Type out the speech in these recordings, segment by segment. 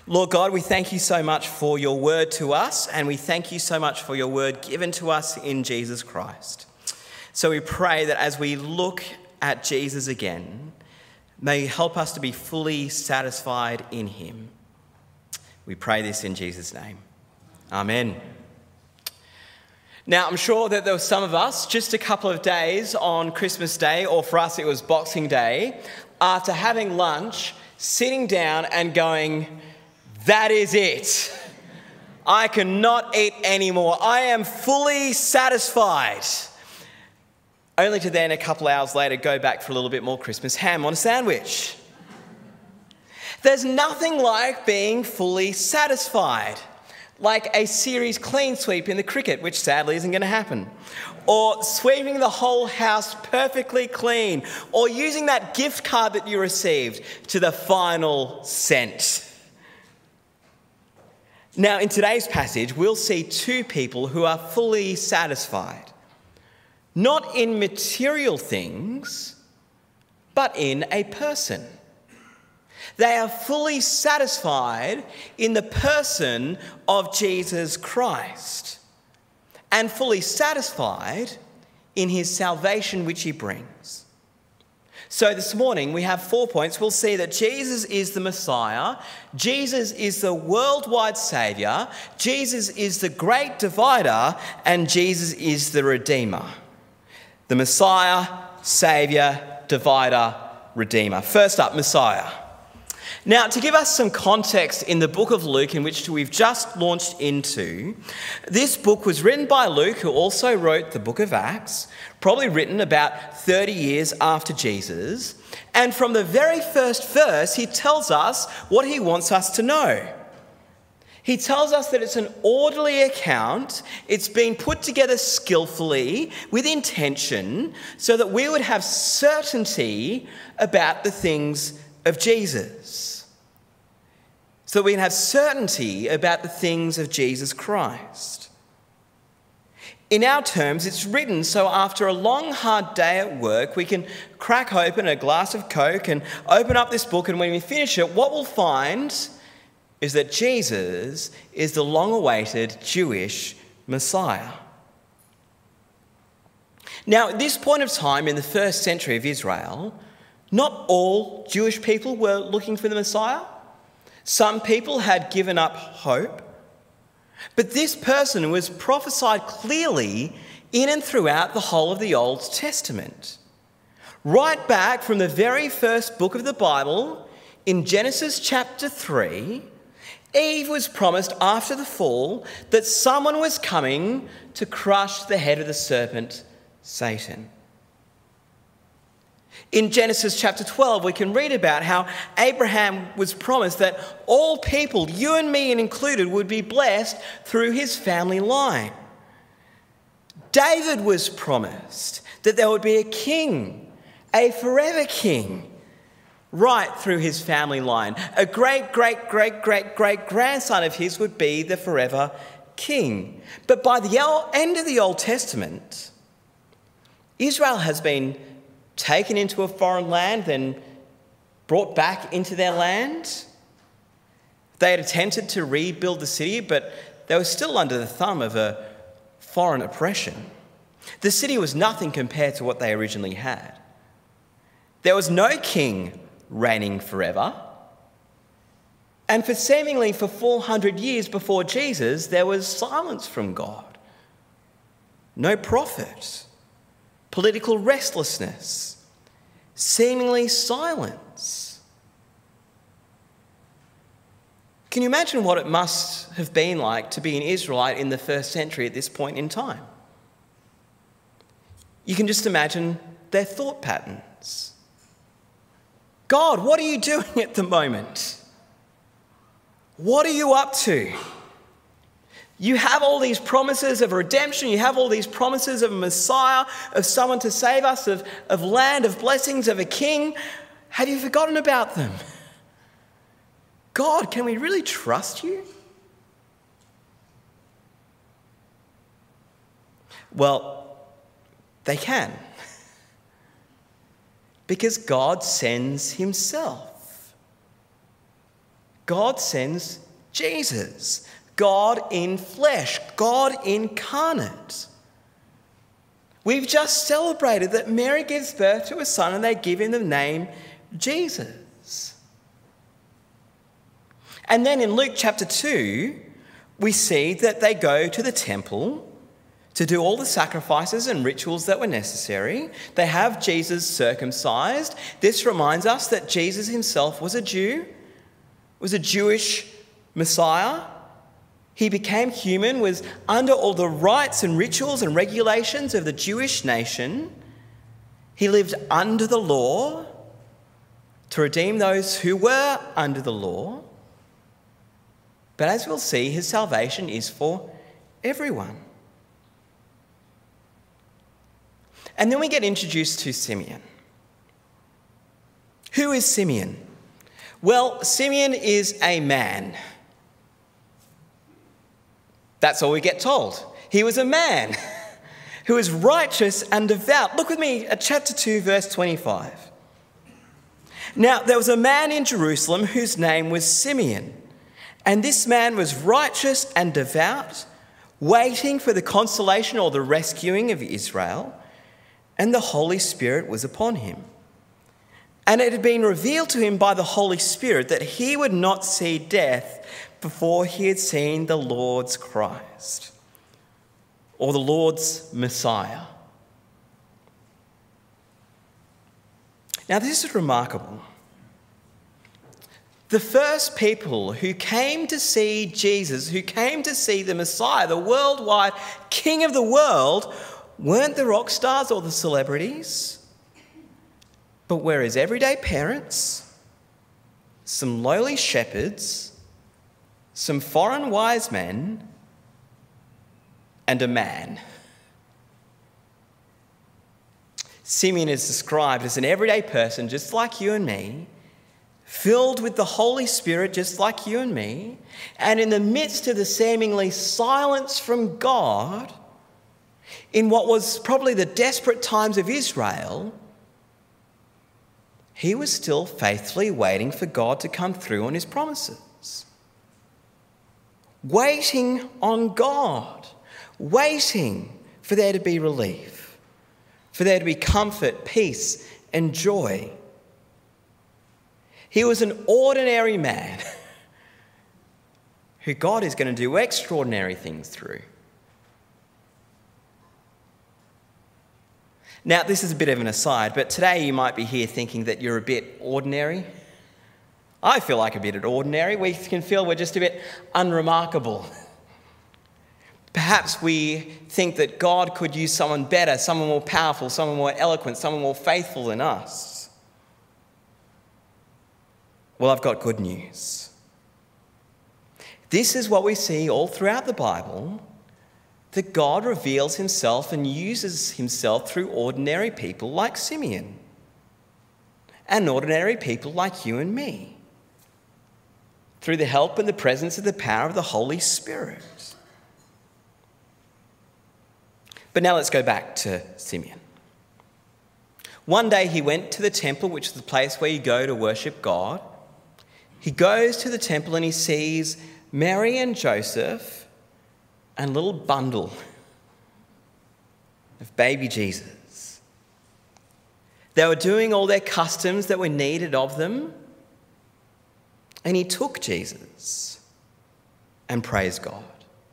Lord God, we thank you so much for your word to us, and we thank you so much for your word given to us in Jesus Christ. So we pray that as we look at Jesus again, may you help us to be fully satisfied in him. We pray this in Jesus' name. Amen. Now, I'm sure that there were some of us just a couple of days on Christmas Day, or for us it was Boxing Day, after having lunch, sitting down and going, "That is it. I cannot eat anymore. I am fully satisfied." Only to then, a couple hours later, go back for a little bit more Christmas ham on a sandwich. There's nothing like being fully satisfied, like a series clean sweep in the cricket, which sadly isn't going to happen, or sweeping the whole house perfectly clean, or using that gift card that you received to the final cent. Now, in today's passage, we'll see two people who are fully satisfied, not in material things, but in a person. They are fully satisfied in the person of Jesus Christ, and fully satisfied in his salvation which he brings. So this morning we have 4 points. We'll see that Jesus is the Messiah, Jesus is the worldwide Saviour, Jesus is the great divider, and Jesus is the Redeemer. The Messiah, Saviour, divider, Redeemer. First up, Messiah. Now, to give us some context in the book of Luke, in which we've just launched into, this book was written by Luke, who also wrote the book of Acts, probably written about 30 years after Jesus. And from the very first verse, he tells us what he wants us to know. He tells us that it's an orderly account. It's been put together skillfully, with intention, so that we would have certainty about the things of Jesus. So that we can have certainty about the things of Jesus Christ. In our terms, it's written so after a long, hard day at work, we can crack open a glass of Coke and open up this book, and when we finish it, what we'll find is that Jesus is the long-awaited Jewish Messiah. Now, at this point of time in the first century of Israel, not all Jewish people were looking for the Messiah. Some people had given up hope. But this person was prophesied clearly in and throughout the whole of the Old Testament. Right back from the very first book of the Bible, in Genesis chapter 3, Eve was promised after the fall that someone was coming to crush the head of the serpent, Satan. In Genesis chapter 12, we can read about how Abraham was promised that all people, you and me included, would be blessed through his family line. David was promised that there would be a king, a forever king, right through his family line. A great-great-great-great-great-grandson of his would be the forever king. But by the end of the Old Testament, Israel has been taken into a foreign land, then brought back into their land. They had attempted to rebuild the city, but they were still under the thumb of a foreign oppression. The city was nothing compared to what they originally had. There was no king reigning forever. And seemingly for 400 years before Jesus, there was silence from God. No prophet. Political restlessness, seemingly silence. Can you imagine what it must have been like to be an Israelite in the first century at this point in time? You can just imagine their thought patterns. God, what are you doing at the moment? What are you up to? You have all these promises of redemption. You have all these promises of a Messiah, of someone to save us, of land, of blessings, of a king. Have you forgotten about them? God, can we really trust you? Well, they can. Because God sends himself. God sends Jesus, God in flesh, God incarnate. We've just celebrated that Mary gives birth to a son and they give him the name Jesus. And then in Luke chapter 2, we see that they go to the temple to do all the sacrifices and rituals that were necessary. They have Jesus circumcised. This reminds us that Jesus himself was a Jew, was a Jewish Messiah. He became human, was under all the rites and rituals and regulations of the Jewish nation. He lived under the law to redeem those who were under the law. But as we'll see, his salvation is for everyone. And then we get introduced to Simeon. Who is Simeon? Well, Simeon is a man. That's all we get told. He was a man who was righteous and devout. Look with me at chapter 2, verse 25. Now, there was a man in Jerusalem whose name was Simeon, and this man was righteous and devout, waiting for the consolation or the rescuing of Israel, and the Holy Spirit was upon him. And it had been revealed to him by the Holy Spirit that he would not see death before he had seen the Lord's Christ, or the Lord's Messiah. Now, this is remarkable. The first people who came to see Jesus, who came to see the Messiah, the worldwide King of the world, weren't the rock stars or the celebrities, but were his everyday parents, some lowly shepherds, some foreign wise men, and a man. Simeon is described as an everyday person just like you and me, filled with the Holy Spirit just like you and me, and in the midst of the seemingly silence from God, in what was probably the desperate times of Israel, he was still faithfully waiting for God to come through on his promises. Waiting on God, waiting for there to be relief, for there to be comfort, peace, and joy. He was an ordinary man who God is going to do extraordinary things through. Now, this is a bit of an aside, but today you might be here thinking that you're a bit ordinary. I feel like a bit ordinary. We can feel we're just a bit unremarkable. Perhaps we think that God could use someone better, someone more powerful, someone more eloquent, someone more faithful than us. Well, I've got good news. This is what we see all throughout the Bible, that God reveals himself and uses himself through ordinary people like Simeon and ordinary people like you and me, through the help and the presence of the power of the Holy Spirit. But now let's go back to Simeon. One day he went to the temple, which is the place where you go to worship God. He goes to the temple and he sees Mary and Joseph and a little bundle of baby Jesus. They were doing all their customs that were needed of them. And he took Jesus and praised God.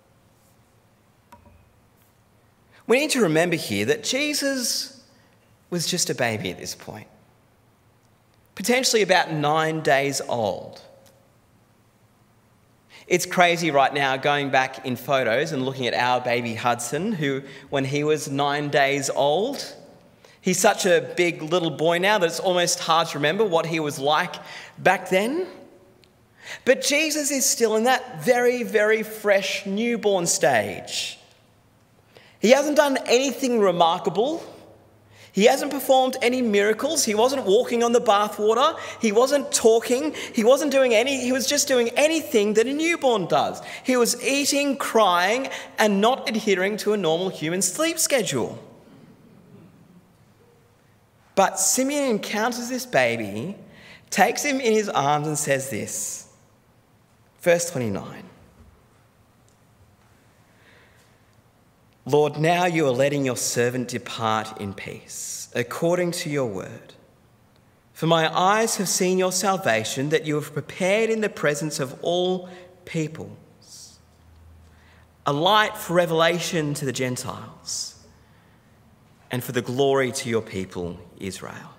We need to remember here that Jesus was just a baby at this point, potentially about 9 days old. It's crazy right now going back in photos and looking at our baby Hudson, who, when he was 9 days old, he's such a big little boy now that it's almost hard to remember what he was like back then. But Jesus is still in that very, very fresh newborn stage. He hasn't done anything remarkable. He hasn't performed any miracles. He wasn't walking on the bathwater. He wasn't talking. He was just doing anything that a newborn does. He was eating, crying, and not adhering to a normal human sleep schedule. But Simeon encounters this baby, takes him in his arms and says this, Verse 29. Lord, now you are letting your servant depart in peace, according to your word. For my eyes have seen your salvation, that you have prepared in the presence of all peoples, a light for revelation to the Gentiles, and for the glory to your people, Israel.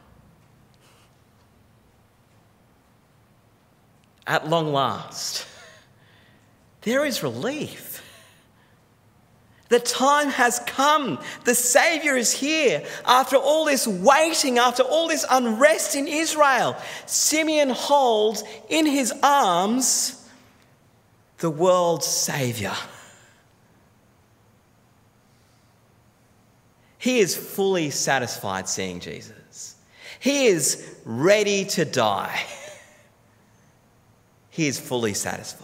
At long last, there is relief. The time has come. The Saviour is here. After all this waiting, after all this unrest in Israel, Simeon holds in his arms the world's Saviour. He is fully satisfied seeing Jesus. He is ready to die. He is fully satisfied.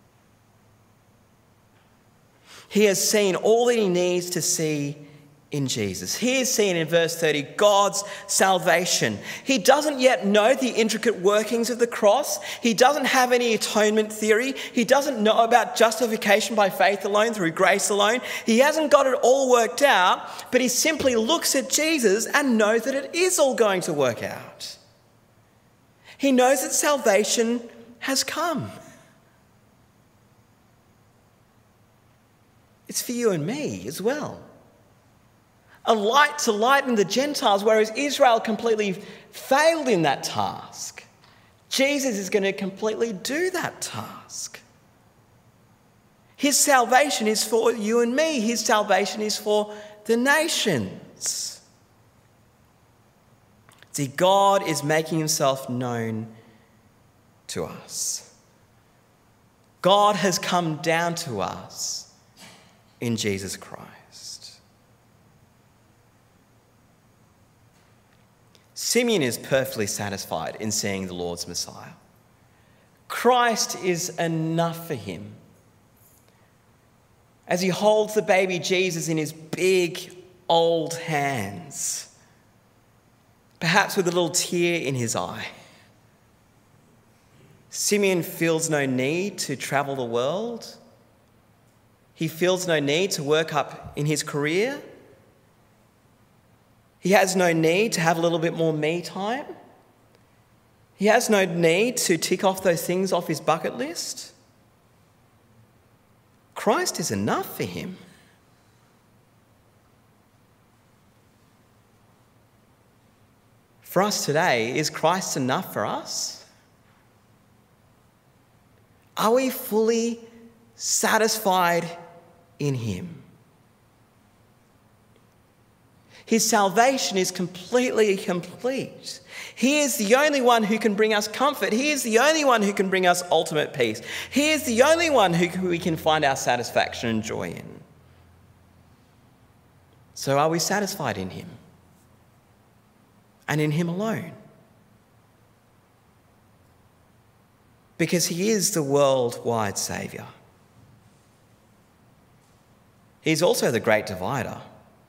He has seen all that he needs to see in Jesus. He has seen in verse 30 God's salvation. He doesn't yet know the intricate workings of the cross. He doesn't have any atonement theory. He doesn't know about justification by faith alone, through grace alone. He hasn't got it all worked out, but he simply looks at Jesus and knows that it is all going to work out. He knows that salvation has come. It's for you and me as well. A light to lighten the Gentiles, whereas Israel completely failed in that task. Jesus is going to completely do that task. His salvation is for you and me. His salvation is for the nations. See, God is making himself known to us. God has come down to us in Jesus Christ. Simeon is perfectly satisfied in seeing the Lord's Messiah. Christ is enough for him. As he holds the baby Jesus in his big old hands, perhaps with a little tear in his eye, Simeon feels no need to travel the world. He feels no need to work up in his career. He has no need to have a little bit more me time. He has no need to tick off those things off his bucket list. Christ is enough for him. For us today, is Christ enough for us? Are we fully satisfied in him? His salvation is completely complete. He is the only one who can bring us comfort. He is the only one who can bring us ultimate peace. He is the only one who we can find our satisfaction and joy in. So are we satisfied in him? And in him alone? Because he is the worldwide Saviour. He's also the great divider.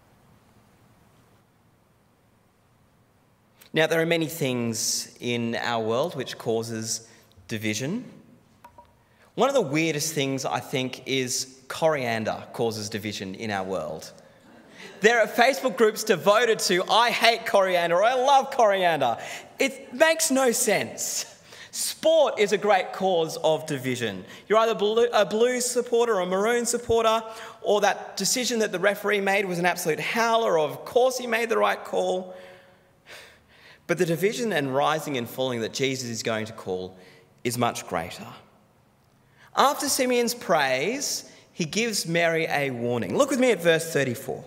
Now, there are many things in our world which causes division. One of the weirdest things, I think, is coriander causes division in our world. There are Facebook groups devoted to, I hate coriander, or I love coriander. It makes no sense. Sport is a great cause of division. You're either a Blues supporter or a Maroon supporter, or that decision that the referee made was an absolute howler, or of course he made the right call. But the division and rising and falling that Jesus is going to call is much greater. After Simeon's praise, he gives Mary a warning. Look with me at verse 34.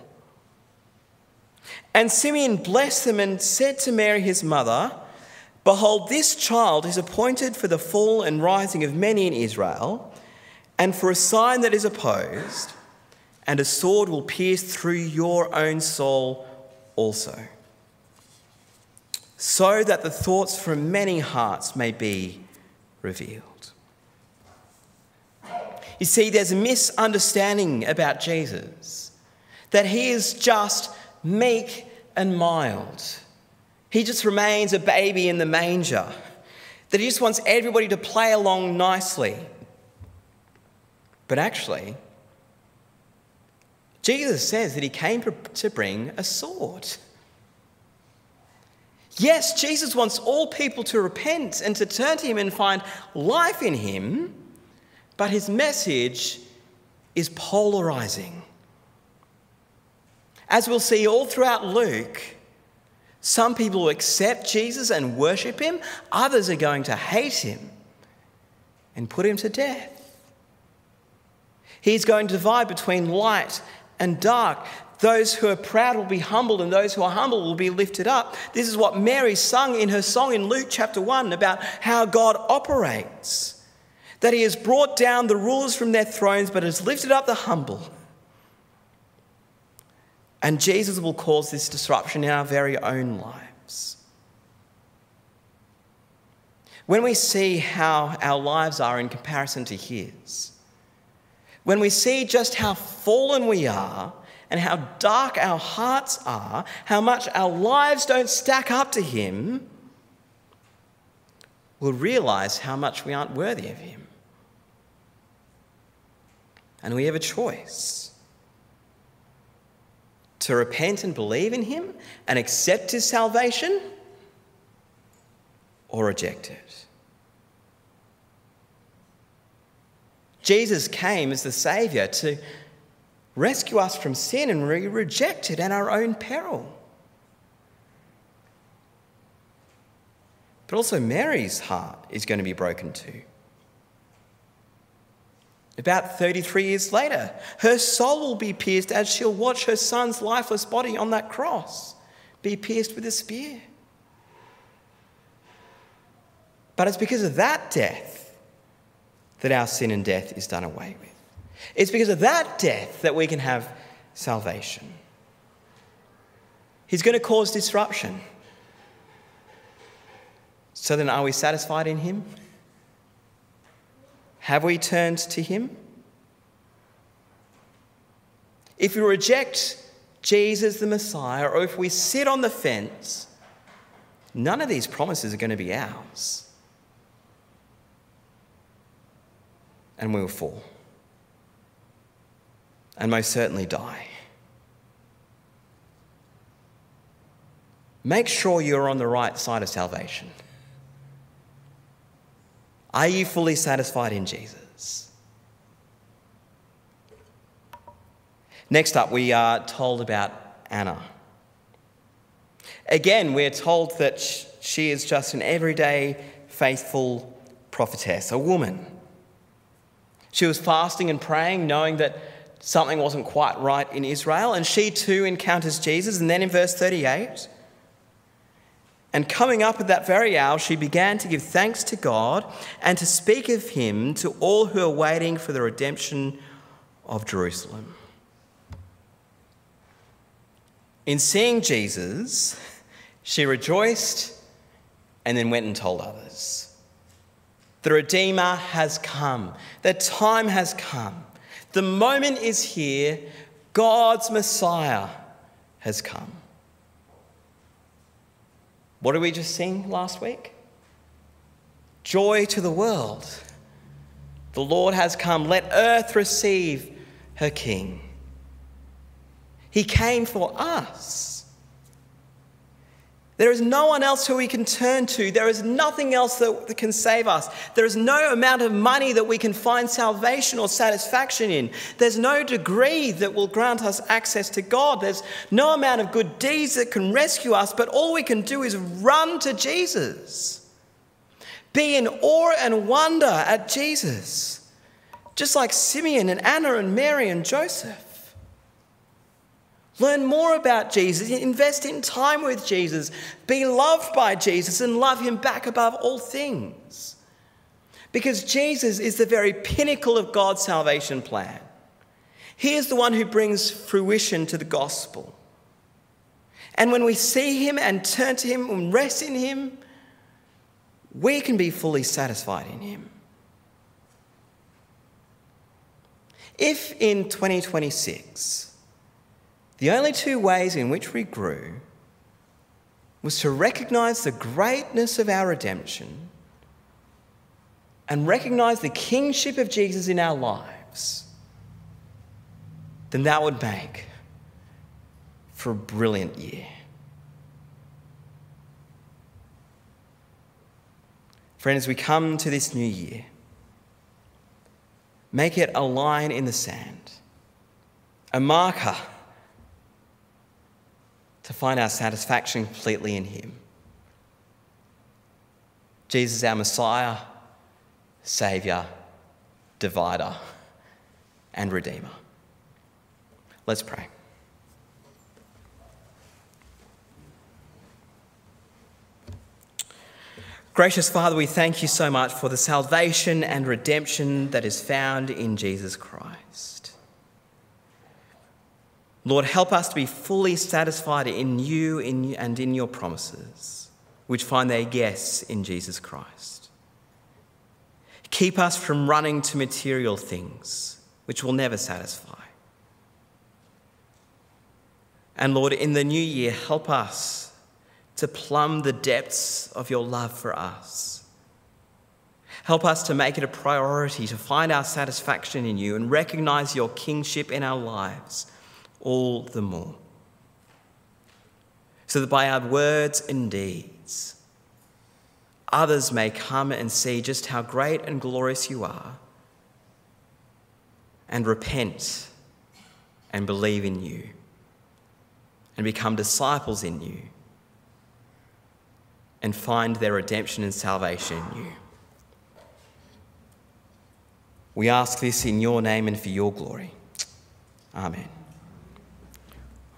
And Simeon blessed them and said to Mary his mother, Behold, this child is appointed for the fall and rising of many in Israel, and for a sign that is opposed, and a sword will pierce through your own soul also, so that the thoughts from many hearts may be revealed. You see, there's a misunderstanding about Jesus, that he is just meek and mild. He just remains a baby in the manger, that he just wants everybody to play along nicely. But actually, Jesus says that he came to bring a sword. Yes, Jesus wants all people to repent and to turn to him and find life in him, but his message is polarizing. As we'll see all throughout Luke, some people will accept Jesus and worship him. Others are going to hate him and put him to death. He's going to divide between light and dark. Those who are proud will be humbled, and those who are humble will be lifted up. This is what Mary sung in her song in Luke chapter 1 about how God operates. That he has brought down the rulers from their thrones, but has lifted up the humble. And Jesus will cause this disruption in our very own lives. When we see how our lives are in comparison to his, when we see just how fallen we are and how dark our hearts are, how much our lives don't stack up to him, we'll realise how much we aren't worthy of him. And we have a choice to repent and believe in him and accept his salvation, or reject it. Jesus came as the Saviour to rescue us from sin, and we reject it at our own peril. But also Mary's heart is going to be broken too. About 33 years later, her soul will be pierced as she'll watch her son's lifeless body on that cross be pierced with a spear. But it's because of that death that our sin and death is done away with. It's because of that death that we can have salvation. He's going to cause disruption. So then, are we satisfied in him? Have we turned to him? If we reject Jesus the Messiah, or if we sit on the fence, none of these promises are going to be ours. And we will fall. And most certainly die. Make sure you're on the right side of salvation. Are you fully satisfied in Jesus? Next up, we are told about Anna. Again, we're told that she is just an everyday, faithful prophetess, a woman. She was fasting and praying, knowing that something wasn't quite right in Israel, and she too encounters Jesus. And then in verse 38, and coming up at that very hour, she began to give thanks to God and to speak of him to all who are waiting for the redemption of Jerusalem. In seeing Jesus, she rejoiced and then went and told others. The Redeemer has come. The time has come. The moment is here. God's Messiah has come. What did we just sing last week? Joy to the world. The Lord has come. Let earth receive her King. He came for us. There is no one else who we can turn to. There is nothing else that can save us. There is no amount of money that we can find salvation or satisfaction in. There's no degree that will grant us access to God. There's no amount of good deeds that can rescue us, but all we can do is run to Jesus. Be in awe and wonder at Jesus, just like Simeon and Anna and Mary and Joseph. Learn more about Jesus, invest in time with Jesus, be loved by Jesus and love him back above all things. Because Jesus is the very pinnacle of God's salvation plan. He is the one who brings fruition to the gospel. And when we see him and turn to him and rest in him, we can be fully satisfied in him. If in 2026, the only two ways in which we grew was to recognise the greatness of our redemption and recognise the kingship of Jesus in our lives, then that would make for a brilliant year. Friend, as we come to this new year, make it a line in the sand, a marker to find our satisfaction completely in him. Jesus, our Messiah, Saviour, Divider, and Redeemer. Let's pray. Gracious Father, we thank you so much for the salvation and redemption that is found in Jesus Christ. Lord, help us to be fully satisfied in you and in your promises, which find their yes in Jesus Christ. Keep us from running to material things, which will never satisfy. And Lord, in the new year, help us to plumb the depths of your love for us. Help us to make it a priority to find our satisfaction in you and recognise your kingship in our lives all the more. So that by our words and deeds, others may come and see just how great and glorious you are and repent and believe in you and become disciples in you and find their redemption and salvation in you. We ask this in your name and for your glory. Amen.